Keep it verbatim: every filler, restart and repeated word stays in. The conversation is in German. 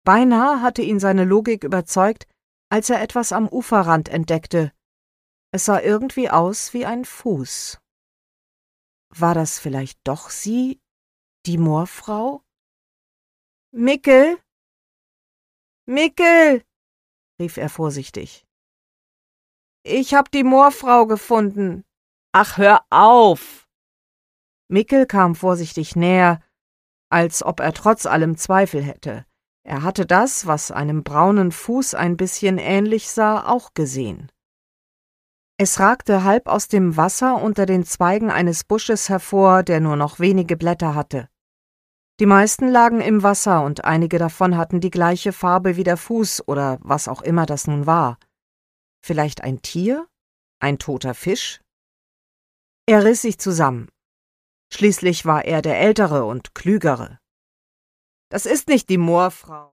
Beinahe hatte ihn seine Logik überzeugt, als er etwas am Uferrand entdeckte. Es sah irgendwie aus wie ein Fuß. War das vielleicht doch sie, die Moorfrau? »Mickel! Mickel!« rief er vorsichtig. »Ich hab die Moorfrau gefunden.« »Ach, hör auf!« Mickel kam vorsichtig näher, als ob er trotz allem Zweifel hätte. Er hatte das, was einem braunen Fuß ein bisschen ähnlich sah, auch gesehen. Es ragte halb aus dem Wasser unter den Zweigen eines Busches hervor, der nur noch wenige Blätter hatte. Die meisten lagen im Wasser und einige davon hatten die gleiche Farbe wie der Fuß oder was auch immer das nun war. Vielleicht ein Tier? Ein toter Fisch? Er riss sich zusammen. Schließlich war er der Ältere und Klügere. »Das ist nicht die Moorfrau.«